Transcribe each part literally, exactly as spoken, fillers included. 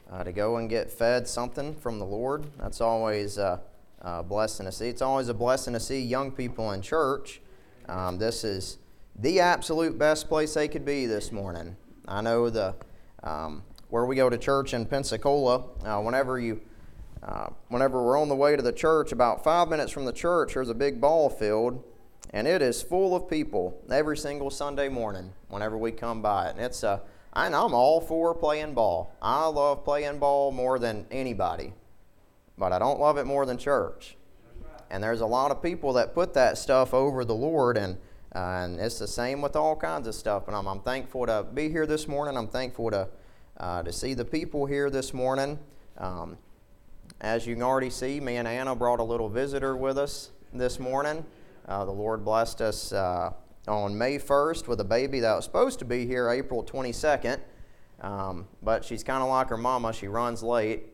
uh, to go and get fed something from the Lord. That's always uh, a blessing to see. It's always a blessing to see young people in church. Um, this is the absolute best place they could be this morning. I know the um, where we go to church in Pensacola, uh, whenever you uh, whenever we're on the way to the church, about five minutes from the church, there's a big ball field, and it is full of people every single Sunday morning whenever we come by it. And it's a, and I'm all for playing ball. I love playing ball more than anybody, but I don't love it more than church. And there's a lot of people that put that stuff over the Lord, and uh, and it's the same with all kinds of stuff. And I'm, I'm thankful to be here this morning. I'm thankful to uh, to see the people here this morning. Um, as you can already see, me and Anna brought a little visitor with us this morning. Uh, the Lord blessed us uh, on May first with a baby that was supposed to be here April twenty-second, um, but she's kind of like her mama. She runs late.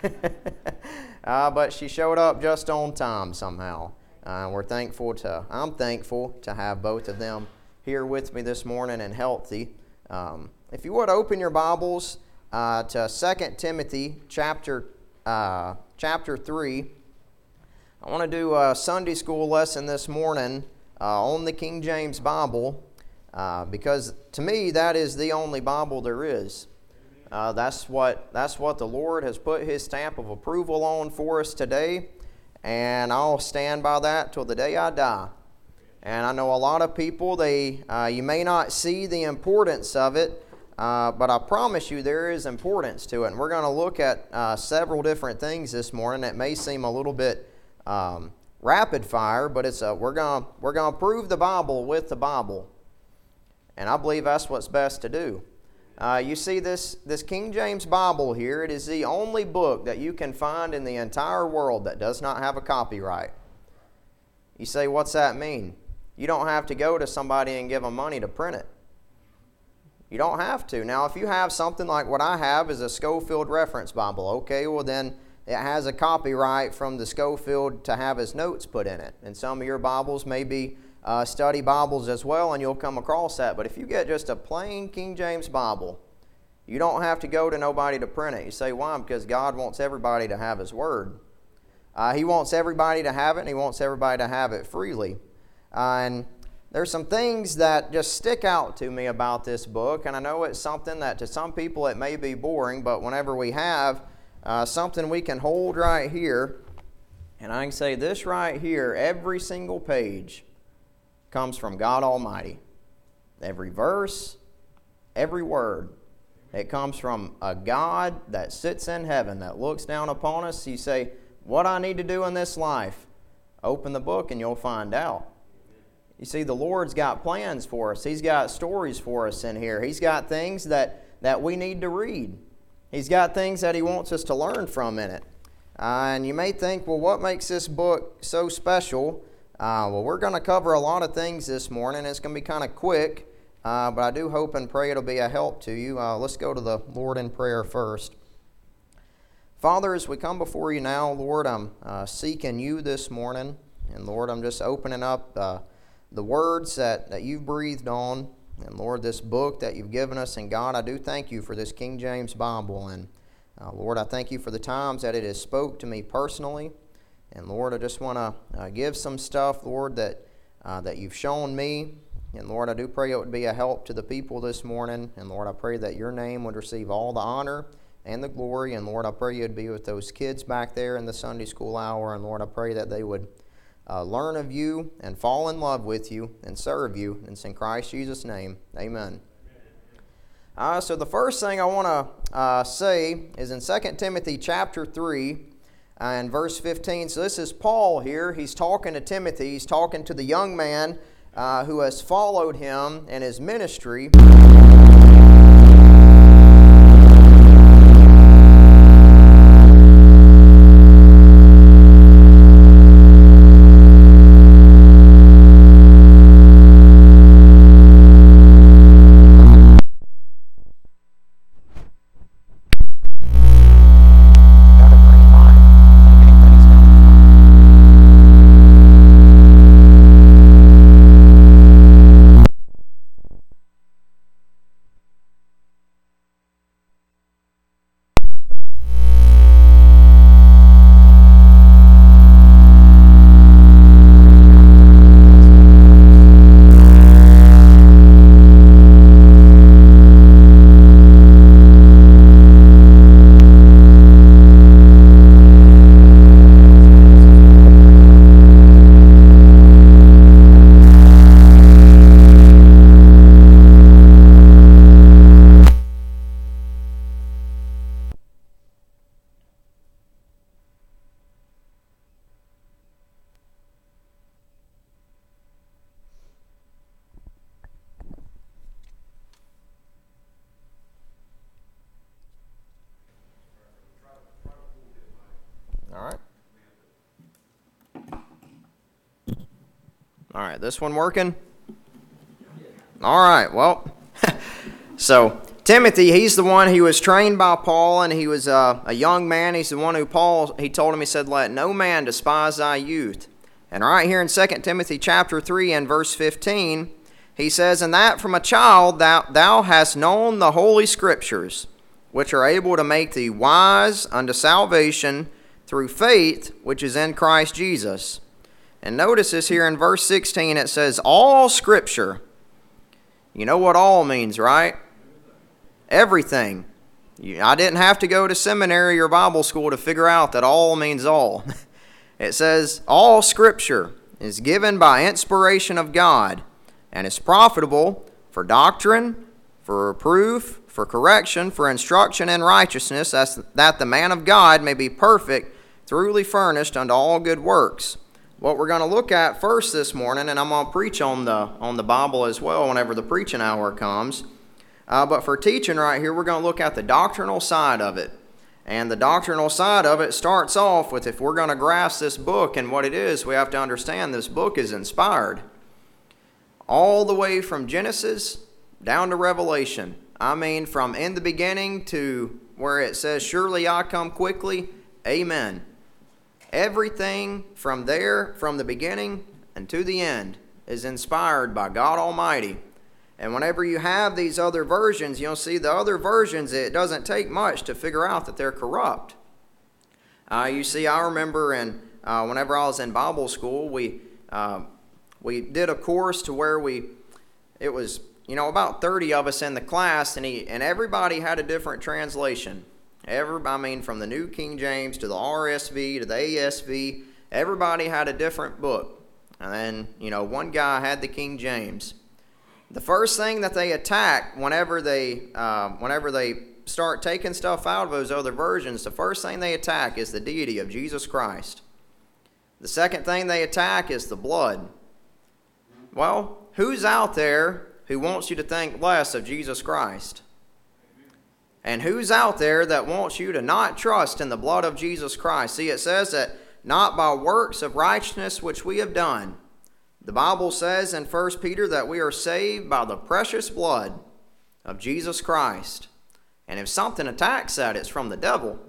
uh, but she showed up just on time somehow. Uh, we're thankful to, I'm thankful to have both of them here with me this morning and healthy. Um, if you would open your Bibles uh, to Second Timothy chapter uh, chapter three. I want to do a Sunday school lesson this morning uh, on the King James Bible uh, because to me that is the only Bible there is. Uh, that's what that's what the Lord has put His stamp of approval on for us today, and I'll stand by that till the day I die. And I know a lot of people, they uh, you may not see the importance of it, uh, but I promise you there is importance to it. And we're going to look at uh, several different things this morning that may seem a little bit um, rapid fire, but it's a, we're going we're going to prove the Bible with the Bible, and I believe that's what's best to do. Uh, you see this, this King James Bible here, it is the only book that you can find in the entire world that does not have a copyright. You say, what's that mean? You don't have to go to somebody and give them money to print it. You don't have to. Now, if you have something like what I have is a Scofield Reference Bible, okay, well then it has a copyright from the Scofield to have his notes put in it. And some of your Bibles may be Uh, study Bibles as well, and you'll come across that. But if you get just a plain King James Bible, you don't have to go to nobody to print it. You say, why? Because God wants everybody to have His Word. Uh, he wants everybody to have it, and He wants everybody to have it freely. Uh, and there's some things that just stick out to me about this book, and I know it's something that to some people it may be boring, but whenever we have uh, something we can hold right here, and I can say this right here, every single page comes from God Almighty. Every verse, every word, it comes from a God that sits in heaven, that looks down upon us. You say, what I need to do in this life? Open the book and you'll find out. You see, the Lord's got plans for us. He's got stories for us in here. He's got things that, that we need to read. He's got things that He wants us to learn from in it. Uh, and you may think, well, what makes this book so special? Uh, well, we're going to cover a lot of things this morning. It's going to be kind of quick, uh, but I do hope and pray it'll be a help to you. Uh, let's go to the Lord in prayer first. Father, as we come before you now, Lord, I'm uh, seeking you this morning. And Lord, I'm just opening up uh, the words that, that you've breathed on. And Lord, this book that you've given us. And God, I do thank you for this King James Bible. And uh, Lord, I thank you for the times that it has spoke to me personally. And Lord, I just want to uh, give some stuff, Lord, that uh, that you've shown me. And Lord, I do pray it would be a help to the people this morning. And Lord, I pray that your name would receive all the honor and the glory. And Lord, I pray you'd be with those kids back there in the Sunday school hour. And Lord, I pray that they would uh, learn of you and fall in love with you and serve you. And it's in Christ Jesus' name, amen. Uh, so the first thing I want to uh, say is in Second Timothy chapter three, and verse fifteen, so this is Paul here. He's talking to Timothy. He's talking to the young man uh, who has followed him in his ministry. All right, this one working? All right, well, so Timothy, he's the one who was trained by Paul, and he was uh, a young man. He's the one who Paul, he told him, he said, let no man despise thy youth. And right here in Second Timothy chapter three and verse fifteen, he says, and that from a child thou, thou hast known the holy scriptures, which are able to make thee wise unto salvation through faith which is in Christ Jesus. And notice this here in verse sixteen, it says, all scripture. You know what all means, right? Everything. I didn't have to go to seminary or Bible school to figure out that all means all. It says, all scripture is given by inspiration of God and is profitable for doctrine, for reproof, for correction, for instruction in righteousness, that the man of God may be perfect, thoroughly furnished unto all good works. What we're going to look at first this morning, and I'm going to preach on the on the Bible as well whenever the preaching hour comes. Uh, but for teaching right here, we're going to look at the doctrinal side of it. And the doctrinal side of it starts off with, if we're going to grasp this book and what it is, we have to understand this book is inspired. All the way from Genesis down to Revelation. I mean, from in the beginning to where it says, surely I come quickly, amen. Everything from there, from the beginning and to the end, is inspired by God Almighty. And whenever you have these other versions, you'll see the other versions, it doesn't take much to figure out that they're corrupt. Uh, you see, I remember in, uh, whenever I was in Bible school, we uh, we did a course to where we, it was, you know, about thirty of us in the class, and, he, and everybody had a different translation. Every, I mean, from the New King James to the R S V to the A S V, everybody had a different book. And then, you know, one guy had the King James. The first thing that they attack whenever they, uh, whenever they start taking stuff out of those other versions, the first thing they attack is the deity of Jesus Christ. The second thing they attack is the blood. Well, who's out there who wants you to think less of Jesus Christ? And who's out there that wants you to not trust in the blood of Jesus Christ? See, it says that not by works of righteousness which we have done. The Bible says in First Peter that we are saved by the precious blood of Jesus Christ. And if something attacks that, it's from the devil.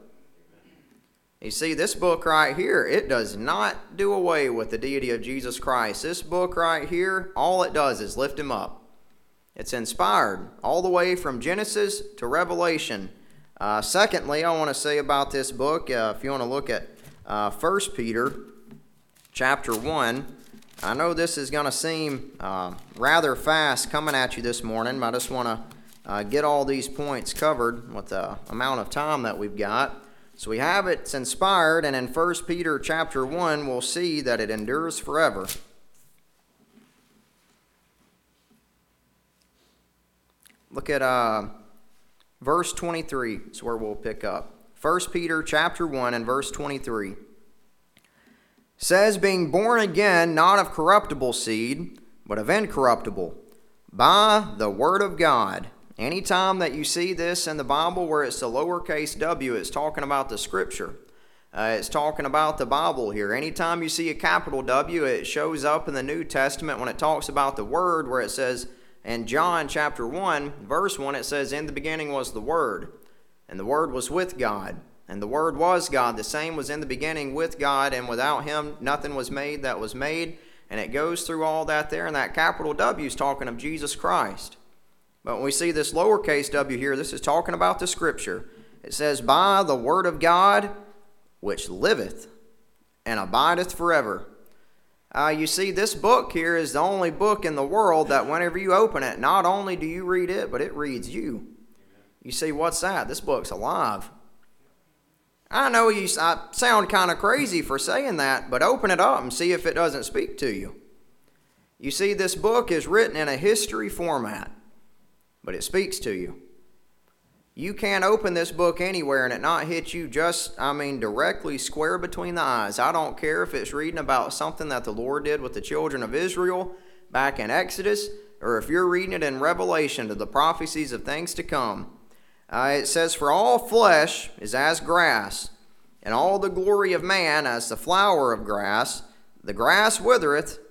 You see, this book right here, it does not do away with the deity of Jesus Christ. This book right here, all it does is lift him up. It's inspired all the way from Genesis to Revelation. Uh, secondly, I want to say about this book, uh, if you want to look at uh, First Peter chapter one, I know this is going to seem uh, rather fast coming at you this morning, but I just want to uh, get all these points covered with the amount of time that we've got. So we have it, it's inspired, and in First Peter chapter one, we'll see that it endures forever. Look at uh, verse twenty-three. It's where we'll pick up. First Peter chapter one and verse twenty-three. Says, being born again, not of corruptible seed, but of incorruptible, by the word of God. Anytime that you see this in the Bible where it's the lowercase w, it's talking about the Scripture. Uh, it's talking about the Bible here. Anytime you see a capital W, it shows up in the New Testament when it talks about the Word, where it says, in John chapter one, verse one, it says, in the beginning was the Word, and the Word was with God, and the Word was God. The same was in the beginning with God, and without Him nothing was made that was made. And it goes through all that there, and that capital W is talking of Jesus Christ. But when we see this lowercase w here, this is talking about the Scripture. It says, by the Word of God, which liveth and abideth forever. Uh, you see, this book here is the only book in the world that whenever you open it, not only do you read it, but it reads you. You see, what's that? This book's alive. I know you I sound kind of crazy for saying that, but open it up and see if it doesn't speak to you. You see, this book is written in a history format, but it speaks to you. You can't open this book anywhere and it not hit you just, I mean, directly square between the eyes. I don't care if it's reading about something that the Lord did with the children of Israel back in Exodus, or if you're reading it in Revelation to the prophecies of things to come. Uh, it says, for all flesh is as grass, and all the glory of man as the flower of grass. The grass withereth,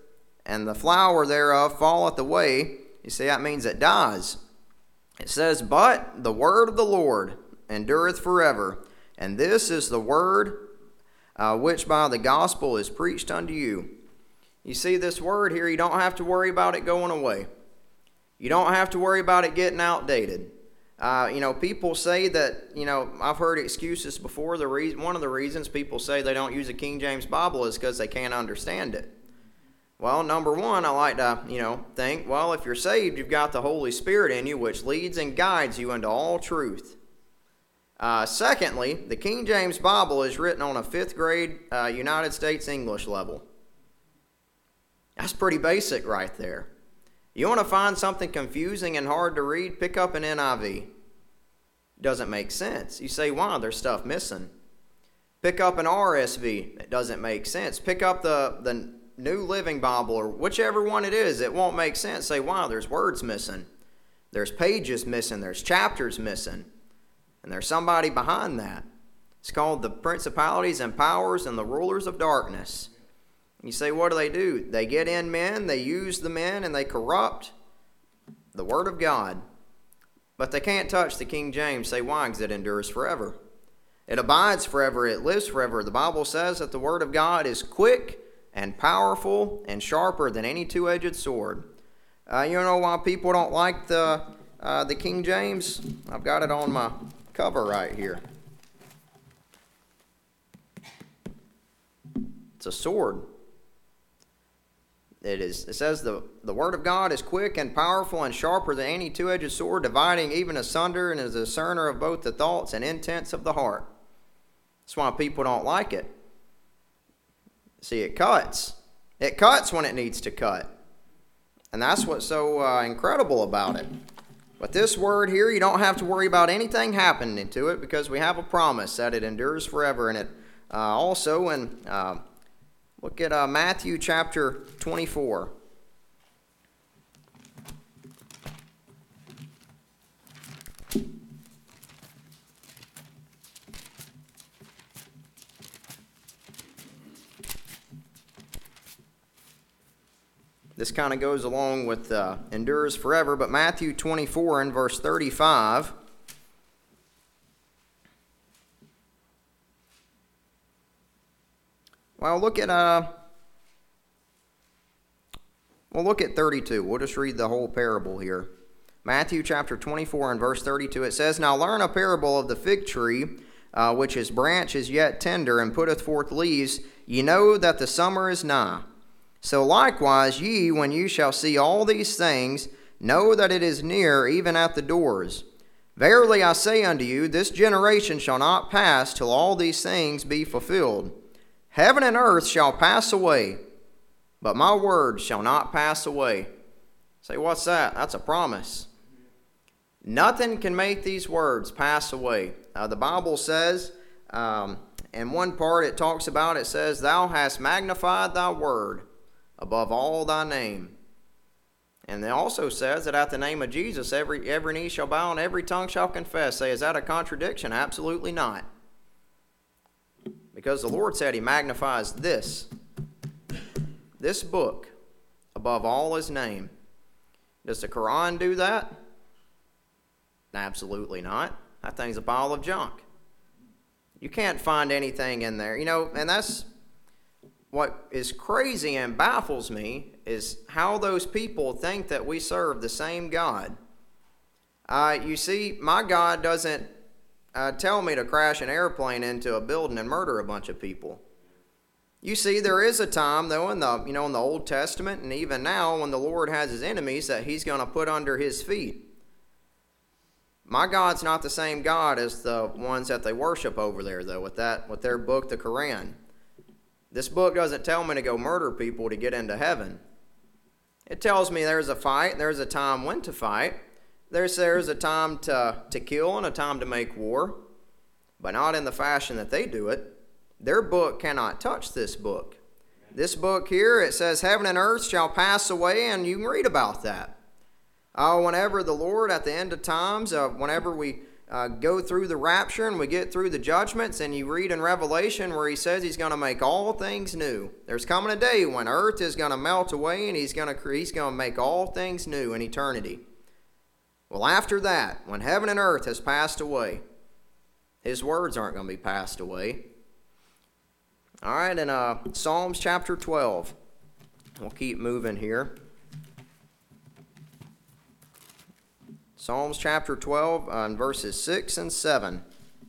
and the flower thereof falleth away. You see, that means it dies. It says, but the word of the Lord endureth forever. And this is the word uh, which by the gospel is preached unto you. You see this word here, you don't have to worry about it going away. You don't have to worry about it getting outdated. Uh, you know, people say that, you know, I've heard excuses before. The reason, one of the reasons people say they don't use a King James Bible is because they can't understand it. Well, number one, I like to, you know, think, well, if you're saved, you've got the Holy Spirit in you, which leads and guides you into all truth. Uh, secondly, the King James Bible is written on a fifth grade uh, United States English level. That's pretty basic right there. You want to find something confusing and hard to read, pick up an N I V. Doesn't make sense. You say, wow, there's stuff missing. Pick up an R S V. It doesn't make sense. Pick up the, the New Living Bible or whichever one it is. It won't make sense. Say, wow, there's words missing. There's pages missing. There's chapters missing. And there's somebody behind that. It's called the principalities and powers and the rulers of darkness. You say, what do they do? They get in men, they use the men, and they corrupt the Word of God. But they can't touch the King James. Say, why? Because it endures forever. It abides forever. It lives forever. The Bible says that the Word of God is quick and powerful and sharper than any two-edged sword. Uh, you know why people don't like the, uh, the King James? I've got it on my cover right here. It's a sword. It is. It says the, the Word of God is quick and powerful and sharper than any two-edged sword, dividing even asunder and is a discerner of both the thoughts and intents of the heart. That's why people don't like it. See, it cuts. It cuts when it needs to cut. And that's what's so uh, incredible about it. But this word here, you don't have to worry about anything happening to it because we have a promise that it endures forever. And it uh, also, in, uh, look at uh, Matthew chapter twenty-four. This kind of goes along with uh, endures forever, but Matthew twenty-four and verse thirty-five. Well, look at uh, well, look at thirty-two. We'll just read the whole parable here. Matthew chapter twenty-four and verse thirty-two. It says, "Now learn a parable of the fig tree, uh, which his branch is yet tender and putteth forth leaves. Ye know that the summer is nigh. So likewise ye, when you shall see all these things, know that it is near, even at the doors. Verily I say unto you, this generation shall not pass till all these things be fulfilled. Heaven and earth shall pass away, but my words shall not pass away." Say, what's that? That's a promise. Nothing can make these words pass away. Uh, the Bible says, um, in one part it talks about, it says, "Thou hast magnified thy word above all thy name." And it also says that at the name of Jesus, every, every knee shall bow and every tongue shall confess. Say, is that a contradiction? Absolutely not. Because the Lord said he magnifies this, this book above all his name. Does the Quran do that? Absolutely not. That thing's a pile of junk. You can't find anything in there. You know, and that's what is crazy and baffles me is how those people think that we serve the same God. Uh, you see, my God doesn't uh, tell me to crash an airplane into a building and murder a bunch of people. You see, there is a time, though, in the you know in the Old Testament and even now, when the Lord has his enemies that he's going to put under his feet. My God's not the same God as the ones that they worship over there, though, with that with their book, the Quran. This book doesn't tell me to go murder people to get into heaven. It tells me there's a fight, there's a time when to fight. There's, there's a time to, to kill and a time to make war, but not in the fashion that they do it. Their book cannot touch this book. This book here, it says, heaven and earth shall pass away, and you can read about that. Uh, whenever the Lord, at the end of times, uh, whenever we uh, go through the rapture and we get through the judgments, and you read in Revelation where he says he's going to make all things new. There's coming a day when earth is going to melt away, and he's going to he's going to make all things new in eternity. Well, after that, when heaven and earth has passed away, his words aren't going to be passed away. All right, in uh, Psalms chapter twelve, we'll keep moving here. Psalms chapter twelve, uh, verses six and seven.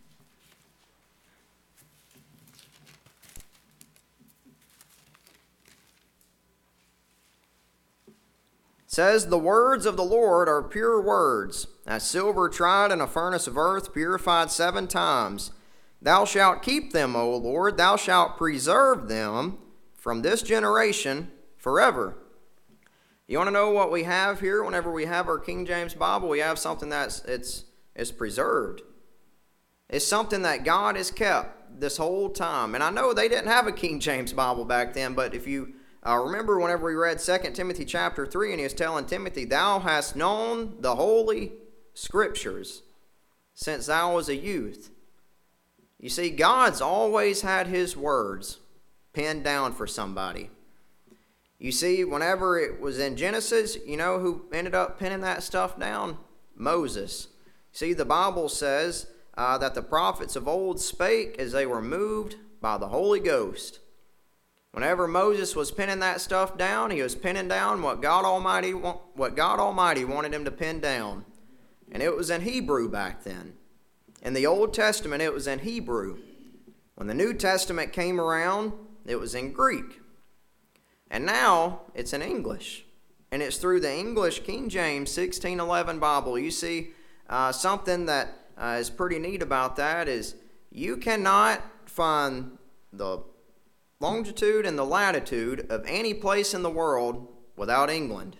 It says, "The words of the Lord are pure words, as silver tried in a furnace of earth, purified seven times. Thou shalt keep them, O Lord, thou shalt preserve them from this generation forever." You want to know what we have here? Whenever we have our King James Bible, we have something that's it's it's preserved. It's something that God has kept this whole time. And I know they didn't have a King James Bible back then, but if you uh, remember whenever we read Second Timothy chapter three, and he was telling Timothy, "Thou hast known the holy scriptures since thou was a youth." You see, God's always had his words pinned down for somebody. You see, whenever it was in Genesis, you know who ended up pinning that stuff down? Moses. See, the Bible says uh, that the prophets of old spake as they were moved by the Holy Ghost. Whenever Moses was pinning that stuff down, he was pinning down what God Almighty what God Almighty wanted him to pin down. And it was in Hebrew back then. In the Old Testament, it was in Hebrew. When the New Testament came around, it was in Greek. And now it's in English. And it's through the English King James sixteen eleven Bible. You see, uh, something that uh, is pretty neat about that is you cannot find the longitude and the latitude of any place in the world without England.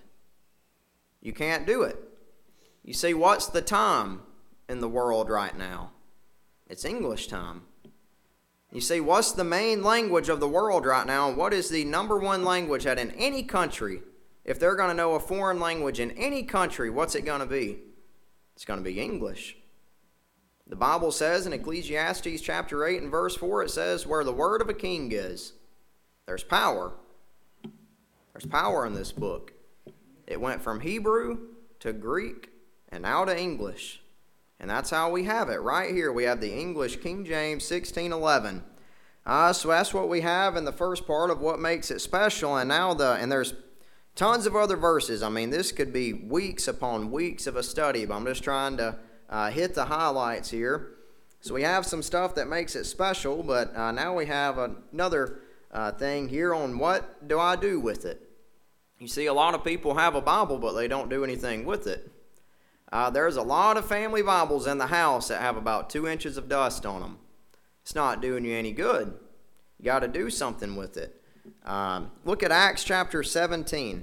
You can't do it. You see, what's the time in the world right now? It's English time. You see, what's the main language of the world right now? What is the number one language that in any country, if they're going to know a foreign language in any country, what's it going to be? It's going to be English. The Bible says in Ecclesiastes chapter eight and verse four, it says, "Where the word of a king is, there's power." There's power in this book. It went from Hebrew to Greek and now to English. And that's how we have it right here. We have the English King James sixteen eleven. Uh, so that's what we have in the first part of what makes it special. And now the and there's tons of other verses. I mean, this could be weeks upon weeks of a study, but I'm just trying to uh, hit the highlights here. So we have some stuff that makes it special, but uh, now we have another uh, thing here on what do I do with it. You see, a lot of people have a Bible, but they don't do anything with it. Uh, there's a lot of family Bibles in the house that have about two inches of dust on them. It's not doing you any good. You got to do something with it. Um, look at Acts chapter seventeen.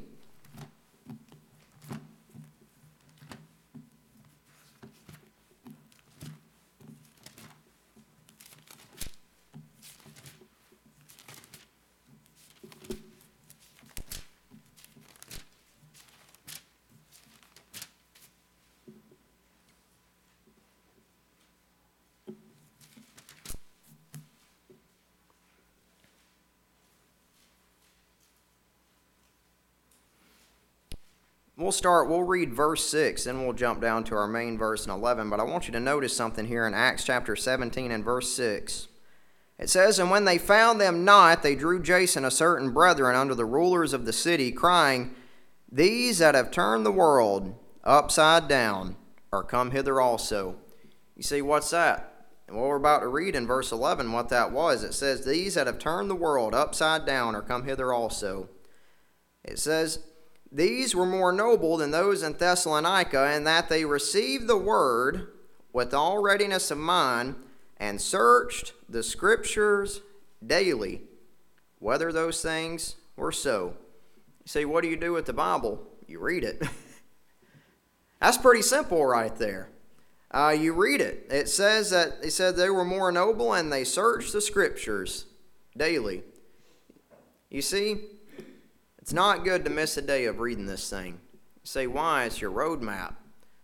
We'll start, we'll read verse six, then we'll jump down to our main verse in eleven. But I want you to notice something here in Acts chapter seventeen and verse six. It says, "And when they found them not, they drew Jason and certain brethren under the rulers of the city, crying, These that have turned the world upside down are come hither also." You see, what's that? And what we're about to read in verse eleven, what that was, it says, "These that have turned the world upside down are come hither also." It says, "These were more noble than those in Thessalonica, in that they received the word with all readiness of mind, and searched the Scriptures daily, whether those things were so." You see, what do you do with the Bible? You read it. That's pretty simple right there. Uh, you read it. It says that it said they were more noble, and they searched the Scriptures daily. You see, it's not good to miss a day of reading this thing. You say, why? It's your roadmap.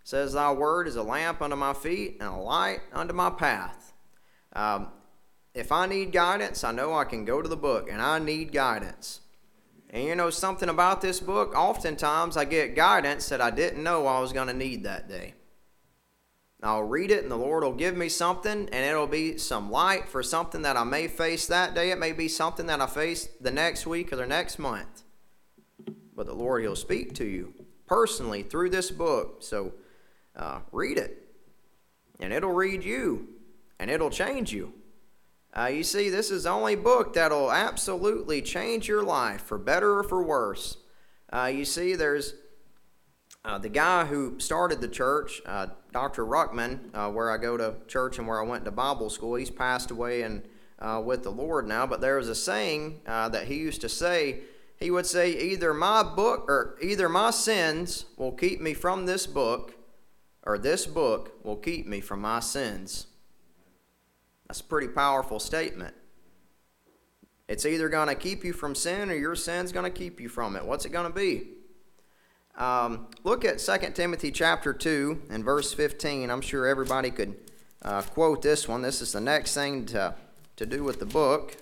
says, Thy word is a lamp unto my feet and a light unto my path. Um, if I need guidance, I know I can go to the book, and I need guidance. And you know something about this book? Oftentimes I get guidance that I didn't know I was going to need that day. I'll read it, and the Lord will give me something, and it'll be some light for something that I may face that day. It may be something that I face the next week or the next month. But the Lord, He'll speak to you personally through this book. So uh, read it, and it'll read you, and it'll change you. Uh, you see, this is the only book that'll absolutely change your life, for better or for worse. Uh, you see, there's uh, the guy who started the church, uh, Doctor Ruckman, uh, where I go to church and where I went to Bible school. He's passed away and uh, with the Lord now, but there was a saying uh, that he used to say. He would say, either my book or either my sins will keep me from this book, or this book will keep me from my sins. That's a pretty powerful statement. It's either going to keep you from sin, or your sin's going to keep you from it. What's it going to be? Um, look at Second Timothy chapter two and verse fifteen. I'm sure everybody could uh, quote this one. This is the next thing to, to do with the book.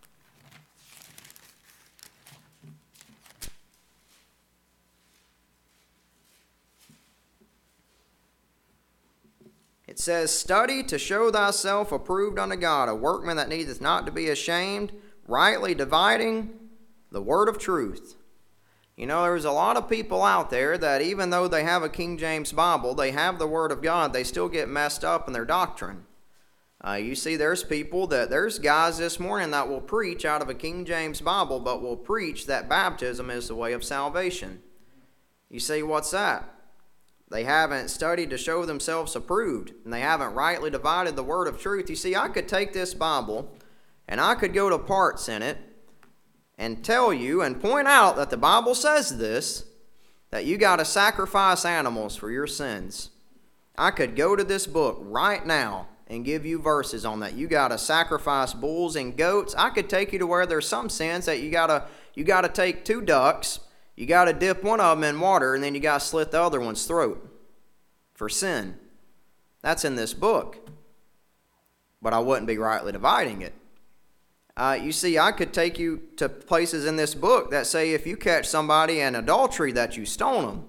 It says, Study to show thyself approved unto God, a workman that needeth not to be ashamed, rightly dividing the word of truth. You know, there's a lot of people out there that even though they have a King James Bible, they have the Word of God, they still get messed up in their doctrine. Uh, you see, there's people that, there's guys this morning that will preach out of a King James Bible, but will preach that baptism is the way of salvation. You see, what's that? They haven't studied to show themselves approved, and they haven't rightly divided the word of truth. You see, I could take this Bible, and I could go to parts in it, and tell you and point out that the Bible says this, that you got to sacrifice animals for your sins. I could go to this book right now and give you verses on that. You got to sacrifice bulls and goats. I could take you to where there's some sins that you got to you got to take two ducks, you got to dip one of them in water, and then you got to slit the other one's throat for sin. That's in this book. But I wouldn't be rightly dividing it. Uh, you see, I could take you to places in this book that say if you catch somebody in adultery that you stone them.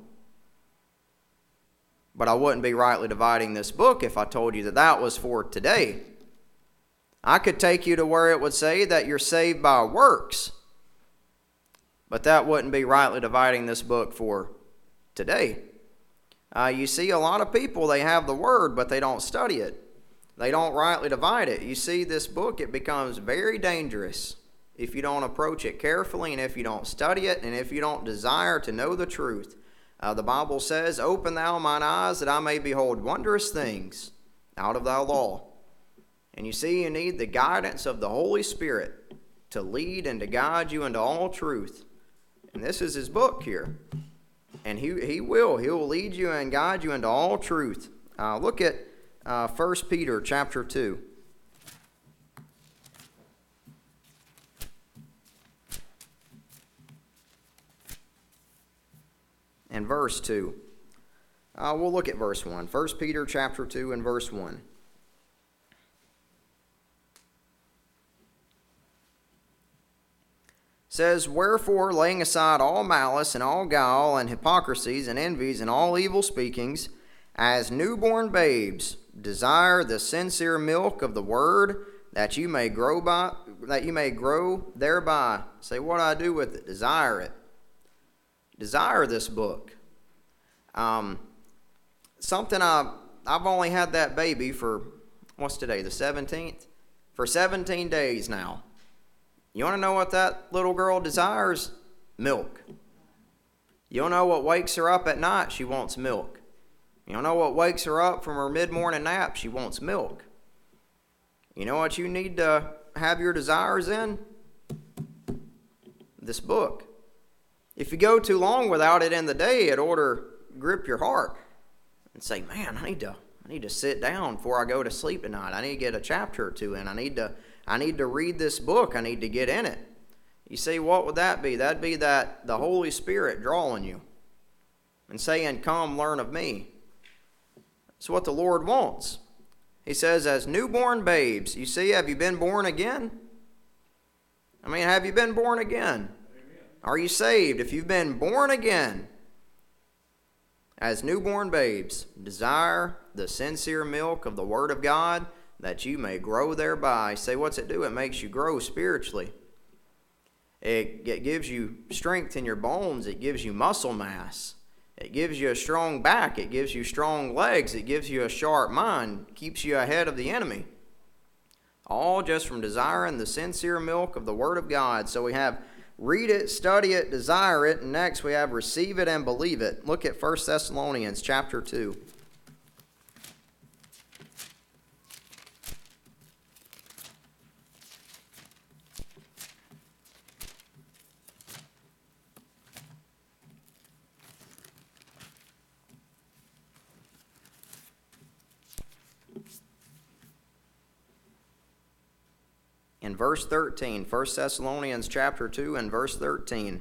But I wouldn't be rightly dividing this book if I told you that that was for today. I could take you to where it would say that you're saved by works. But that wouldn't be rightly dividing this book for today. Uh, you see, a lot of people, they have the Word, but they don't study it. They don't rightly divide it. You see, this book, it becomes very dangerous if you don't approach it carefully, and if you don't study it, and if you don't desire to know the truth. Uh, the Bible says, Open thou mine eyes, that I may behold wondrous things out of thy law. And you see, you need the guidance of the Holy Spirit to lead and to guide you into all truth. And this is his book here. And he, he will. He will lead you and guide you into all truth. Uh, look at Uh, First Peter chapter two. And verse two. Uh, we'll look at verse one. First Peter chapter two and verse one. It says, Wherefore, laying aside all malice and all guile and hypocrisies and envies and all evil speakings, as newborn babes, desire the sincere milk of the word, that you may grow by, that you may grow thereby. Say, what do I do with it? Desire it. Desire this book. Um, something I I've only had that baby for what's today, the seventeenth, for seventeen days now. You want to know what that little girl desires? Milk. You want to know what wakes her up at night? She wants milk. You don't know what wakes her up from her mid-morning nap? She wants milk. You know what you need to have your desires in? This book. If you go too long without it in the day, it ought to grip your heart and say, man, I need to I need to sit down before I go to sleep tonight. I need to get a chapter or two in. I need to I need to read this book. I need to get in it. You see, what would that be? That'd be that the Holy Spirit drawing you and saying, come learn of me. It's what the Lord wants. He says, as newborn babes, you see, have you been born again? I mean, have you been born again? Amen. Are you saved? If you've been born again, as newborn babes, desire the sincere milk of the Word of God, that you may grow thereby. Say, what's it do? It makes you grow spiritually. It, it gives you strength in your bones. It gives you muscle mass. It gives you a strong back. It gives you strong legs. It gives you a sharp mind. Keeps you ahead of the enemy. All just from desiring the sincere milk of the Word of God. So we have read it, study it, desire it, and next we have receive it and believe it. Look at First Thessalonians chapter two. In verse thirteen, First Thessalonians chapter two and verse thirteen.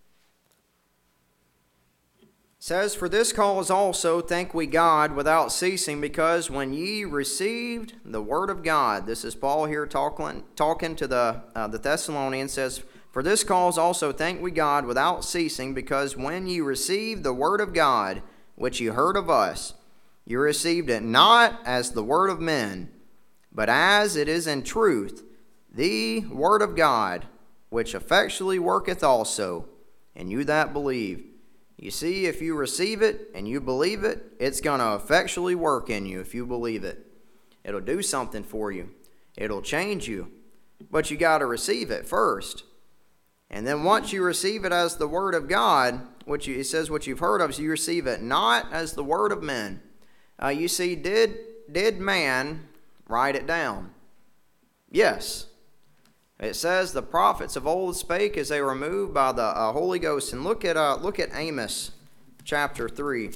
Says, for this cause also thank we God without ceasing, because when ye received the word of God, this is Paul here talking, talking to the, uh, the Thessalonians, says, for this cause also thank we God without ceasing, because when ye received the word of God, which ye heard of us, ye received it not as the word of men, but as it is in truth, the word of God, which effectually worketh also, and you that believe. You see, if you receive it and you believe it, it's going to effectually work in you if you believe it. It'll do something for you. It'll change you. But you got to receive it first. And then once you receive it as the word of God, which you, it says what you've heard of, so you receive it not as the word of men. Uh, you see, did, did man write it down? Yes. It says the prophets of old spake as they were moved by the uh, Holy Ghost. And look at uh, look at Amos chapter three.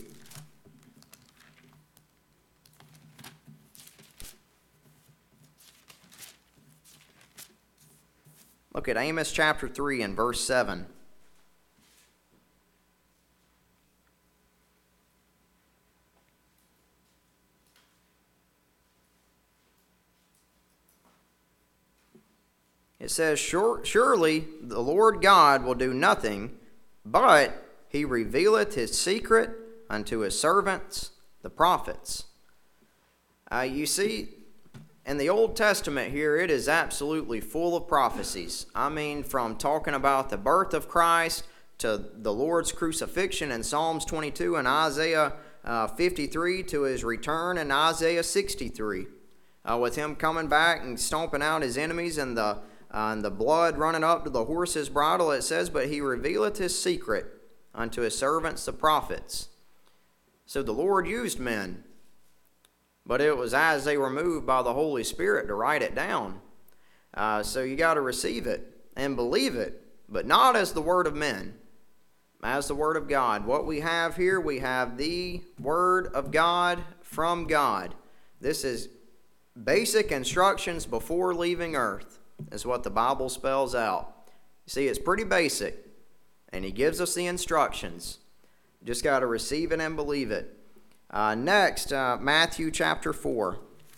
Look at Amos chapter three and verse seven. It says, Sure, surely the Lord God will do nothing, but he revealeth his secret unto his servants, the prophets. Uh, you see, in the Old Testament here, it is absolutely full of prophecies. I mean, from talking about the birth of Christ to the Lord's crucifixion in Psalms twenty-two and Isaiah uh, fifty-three to his return in Isaiah sixty-three. Uh, with him coming back and stomping out his enemies and the Uh, and the blood running up to the horse's bridle, it says, but he revealeth his secret unto his servants, the prophets. So the Lord used men, but it was as they were moved by the Holy Spirit to write it down. Uh, so you got to receive it and believe it, but not as the word of men, as the word of God. What we have here, we have the word of God from God. This is basic instructions before leaving earth. Is what the Bible spells out. You see, it's pretty basic, and he gives us the instructions. Just got to receive it and believe it. Uh, next, uh, Matthew chapter four.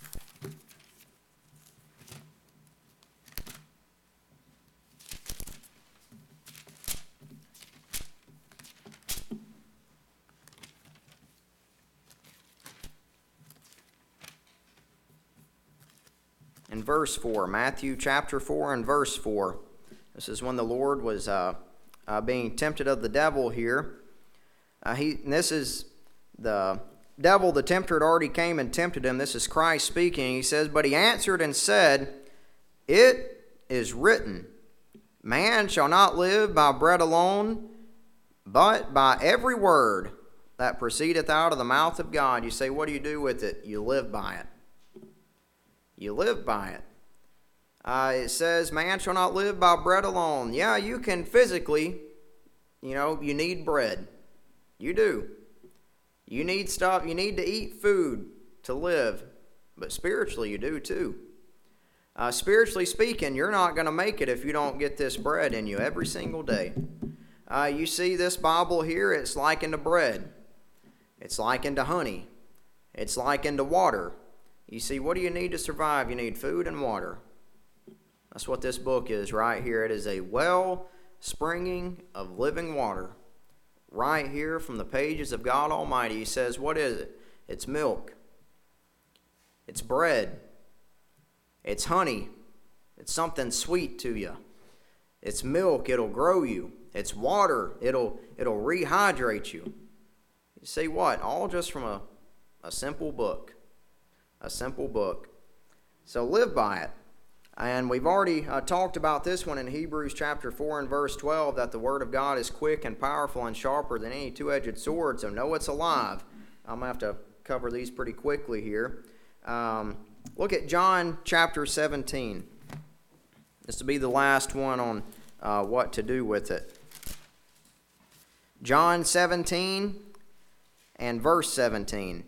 In verse four, Matthew chapter four and verse four. This is when the Lord was uh, uh, being tempted of the devil here. Uh, he, this is the devil, the tempter, had already came and tempted him. This is Christ speaking. He says, but he answered and said, it is written, man shall not live by bread alone, but by every word that proceedeth out of the mouth of God. You say, what do you do with it? You live by it. You live by it. Uh, it says, man shall not live by bread alone. Yeah, you can physically, you know, you need bread. You do. You need stuff, you need to eat food to live. But spiritually, you do too. Uh, spiritually speaking, you're not going to make it if you don't get this bread in you every single day. Uh, you see this Bible here, it's likened to bread. It's likened to honey. It's likened to water. You see, what do you need to survive? You need food and water. That's what this book is right here. It is a well springing of living water. Right here from the pages of God Almighty. He says, what is it? It's milk. It's bread. It's honey. It's something sweet to you. It's milk. It'll grow you. It's water. It'll, it'll rehydrate you. You see what? All just from a, a simple book. A simple book. So live by it. And we've already uh, talked about this one in Hebrews chapter four and verse twelve, that the Word of God is quick and powerful and sharper than any two-edged sword, so know it's alive. I'm going to have to cover these pretty quickly here. Um, look at John chapter seventeen. This will be the last one on uh, what to do with it. John seventeen and verse seventeen.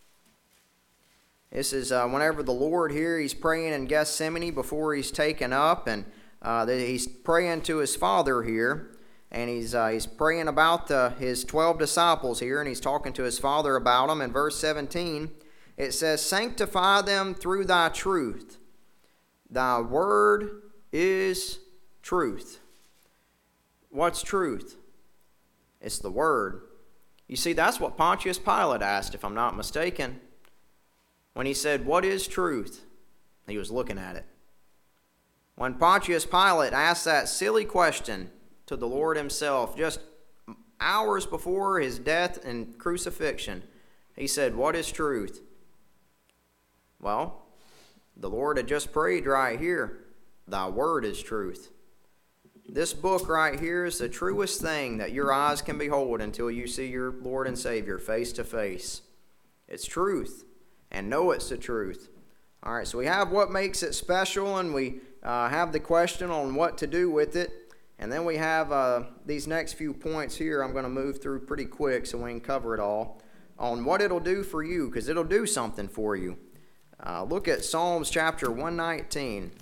This is uh, whenever the Lord here, he's praying in Gethsemane before he's taken up, and uh, he's praying to his Father here, and he's uh, he's praying about the, his twelve disciples here, and he's talking to his Father about them. In verse seventeen, it says, "Sanctify them through thy truth. Thy word is truth." What's truth? It's the word. You see, that's what Pontius Pilate asked, if I'm not mistaken. When he said, "What is truth?" he was looking at it. When Pontius Pilate asked that silly question to the Lord himself, just hours before his death and crucifixion, he said, "What is truth?" Well, the Lord had just prayed right here, "Thy word is truth." This book right here is the truest thing that your eyes can behold until you see your Lord and Savior face to face. It's truth. And know it's the truth. All right, so we have what makes it special, and we uh, have the question on what to do with it. And then we have uh, these next few points here I'm going to move through pretty quick so we can cover it all, on what it'll do for you, because it'll do something for you. Uh, look at Psalms chapter one nineteen.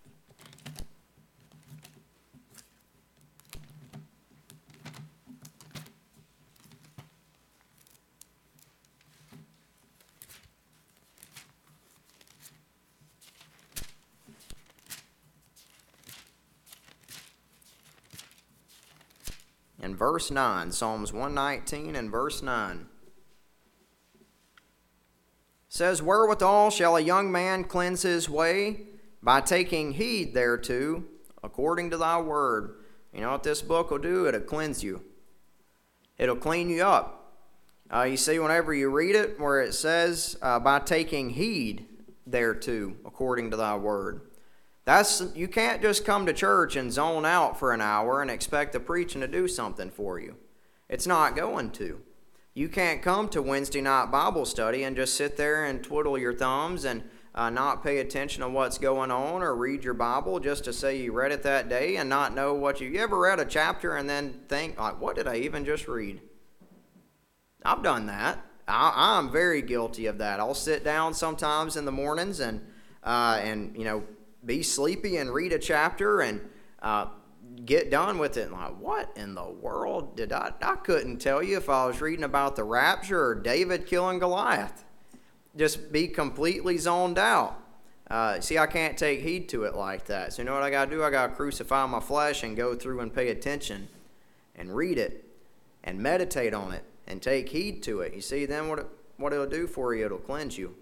In verse nine, Psalms one nineteen and verse nine. Says, "Wherewithal shall a young man cleanse his way? By taking heed thereto, according to thy word." You know what this book will do? It'll cleanse you. It'll clean you up. Uh, you see, whenever you read it, where it says, uh, "by taking heed thereto, according to thy word." That's, you can't just come to church and zone out for an hour and expect the preaching to do something for you. It's not going to. You can't come to Wednesday night Bible study and just sit there and twiddle your thumbs and uh, not pay attention to what's going on, or read your Bible just to say you read it that day and not know what you... You ever read a chapter and then think, like, what did I even just read? I've done that. I, I'm very guilty of that. I'll sit down sometimes in the mornings and, uh, and you know... be sleepy and read a chapter and uh, get done with it. And like, what in the world did I... I couldn't tell you if I was reading about the rapture or David killing Goliath. Just be completely zoned out. Uh, see, I can't take heed to it like that. So you know what I got to do? I got to crucify my flesh and go through and pay attention and read it and meditate on it and take heed to it. You see, then what, it, what it'll do for you, it'll cleanse you.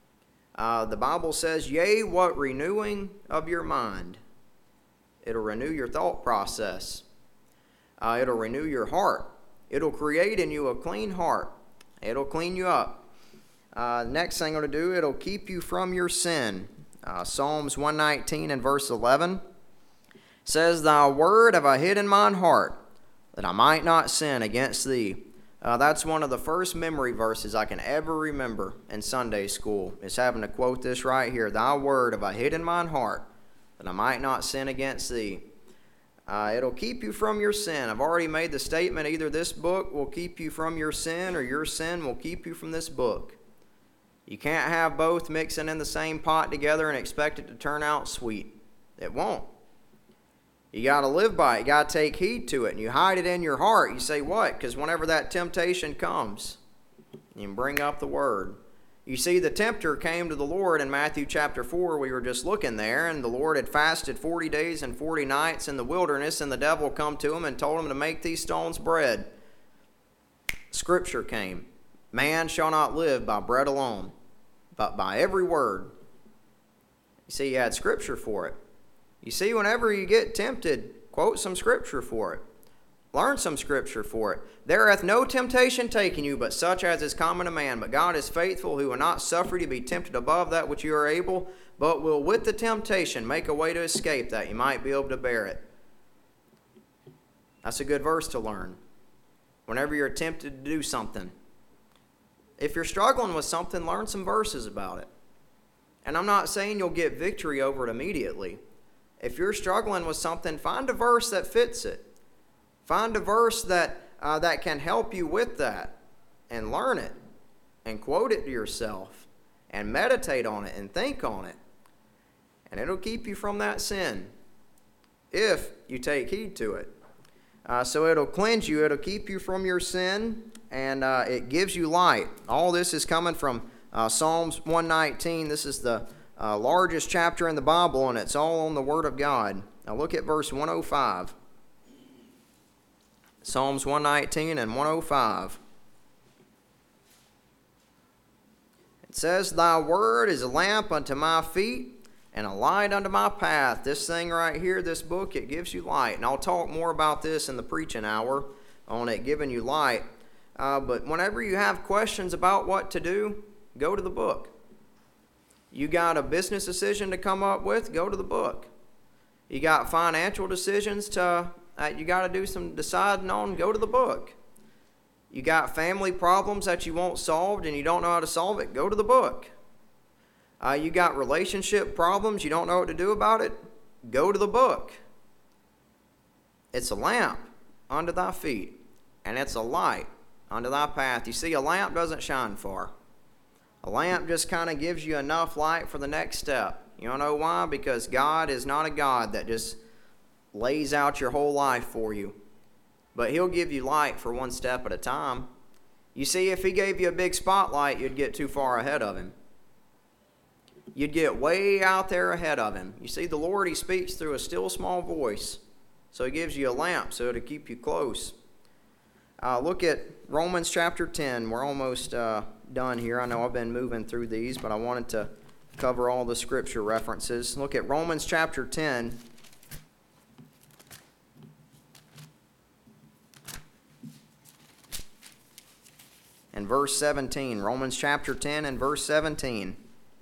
Uh, the Bible says, "Yea, what renewing of your mind." It'll renew your thought process. Uh, it'll renew your heart. It'll create in you a clean heart. It'll clean you up. Uh, next thing it'll do, it'll keep you from your sin. Uh, Psalms one nineteen and verse eleven says, "Thy word have I hid in mine heart, that I might not sin against thee." Uh, that's one of the first memory verses I can ever remember in Sunday school, is having to quote this right here. "Thy word have I hid in mine heart, that I might not sin against thee." Uh, it'll keep you from your sin. I've already made the statement, either this book will keep you from your sin, or your sin will keep you from this book. You can't have both mixing in the same pot together and expect it to turn out sweet. It won't. You got to live by it. You got to take heed to it. And you hide it in your heart. You say, what? Because whenever that temptation comes, you can bring up the word. You see, the tempter came to the Lord in Matthew chapter four. We were just looking there, and the Lord had fasted forty days and forty nights in the wilderness, and the devil come to him and told him to make these stones bread. Scripture came. Man shall not live by bread alone, but by every word. You see, you had Scripture for it. You see, whenever you get tempted, quote some Scripture for it. Learn some Scripture for it. There hath no temptation taken you, but such as is common to man. But God is faithful, who will not suffer you to be tempted above that which you are able, but will with the temptation make a way to escape, that you might be able to bear it. That's a good verse to learn whenever you're tempted to do something. If you're struggling with something, learn some verses about it. And I'm not saying you'll get victory over it immediately. If you're struggling with something, find a verse that fits it. Find a verse that uh, that can help you with that, and learn it, and quote it to yourself, and meditate on it, and think on it. And it'll keep you from that sin if you take heed to it. Uh, so it'll cleanse you, it'll keep you from your sin, and uh, it gives you light. All this is coming from uh, Psalms one nineteen. This is the uh, largest chapter in the Bible, and it's all on the Word of God. Now look at verse one oh five. Psalms one nineteen and one oh five. It says, Thy word is a lamp unto my feet and a light unto my path. This thing right here, this book, it gives you light. And I'll talk more about this in the preaching hour on it giving you light. Uh, but whenever you have questions about what to do, go to the book. You got a business decision to come up with, go to the book. You got financial decisions to Uh, you got to do some deciding on, go to the book. You got family problems that you want solved and you don't know how to solve it, go to the book. Uh, you got relationship problems, you don't know what to do about it, go to the book. It's a lamp unto thy feet, and it's a light unto thy path. You see, a lamp doesn't shine far. A lamp just kind of gives you enough light for the next step. You don't know why? Because God is not a God that just lays out your whole life for you. But he'll give you light for one step at a time. You see, if he gave you a big spotlight, you'd get too far ahead of him. You'd get way out there ahead of him. You see, the Lord, he speaks through a still small voice. So he gives you a lamp so to keep you close. Uh, look at Romans chapter ten. We're almost uh, done here. I know I've been moving through these, but I wanted to cover all the scripture references. Look at Romans chapter ten. And verse seventeen, Romans chapter ten and verse seventeen.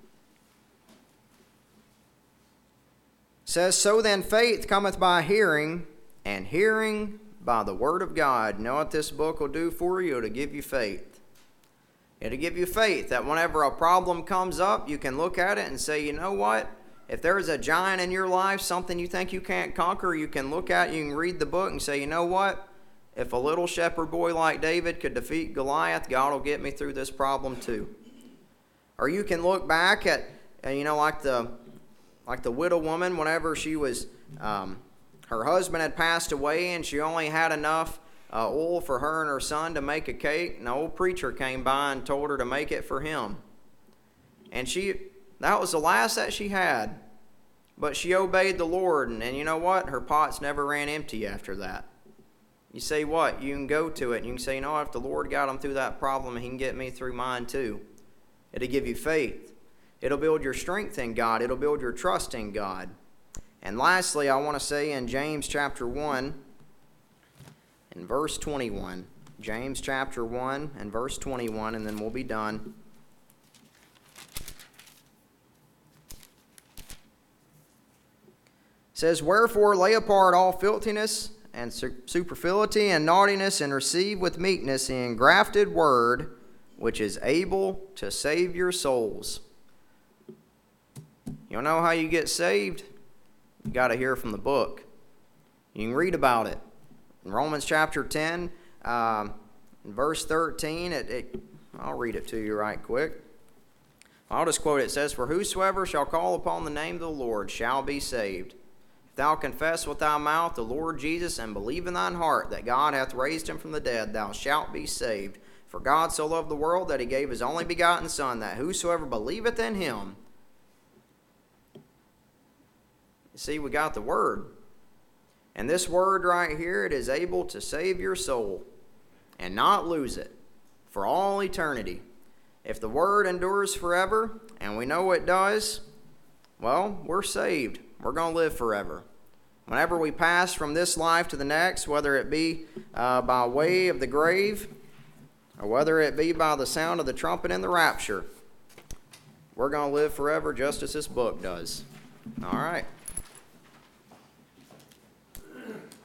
It says, So then faith cometh by hearing, and hearing by the word of God. You know what this book will do for you? It'll give you faith. It'll give you faith that whenever a problem comes up, you can look at it and say, you know what? If there's a giant in your life, something you think you can't conquer, you can look at it, you can read the book and say, you know what? If a little shepherd boy like David could defeat Goliath, God will get me through this problem too. Or you can look back at, you know, like the like the widow woman, whenever she was, um, her husband had passed away and she only had enough uh, oil for her and her son to make a cake. And the old preacher came by and told her to make it for him. And she, that was the last that she had. But she obeyed the Lord, and, and you know what? Her pots never ran empty after that. You say what? You can go to it and you can say, you know, if the Lord got him through that problem, he can get me through mine too. It'll give you faith. It'll build your strength in God. It'll build your trust in God. And lastly, I want to say in James chapter one and verse twenty-one. James chapter one and verse twenty-one, and then we'll be done. It says, Wherefore lay apart all filthiness and superfluity and naughtiness, and receive with meekness the engrafted word, which is able to save your souls. You know how you get saved? You got to hear from the book. You can read about it. In Romans chapter ten, um, verse thirteen, it, it, I'll read it to you right quick. I'll just quote it. It says, For whosoever shall call upon the name of the Lord shall be saved. Thou confess with thy mouth the Lord Jesus, and believe in thine heart that God hath raised him from the dead, thou shalt be saved. For God so loved the world that he gave his only begotten Son, that whosoever believeth in him. See, we got the Word. And this Word right here, it is able to save your soul and not lose it for all eternity. If the Word endures forever, and we know it does, well, we're saved. We're going to live forever. Whenever we pass from this life to the next, whether it be uh, by way of the grave, or whether it be by the sound of the trumpet in the rapture, we're going to live forever just as this book does. All right.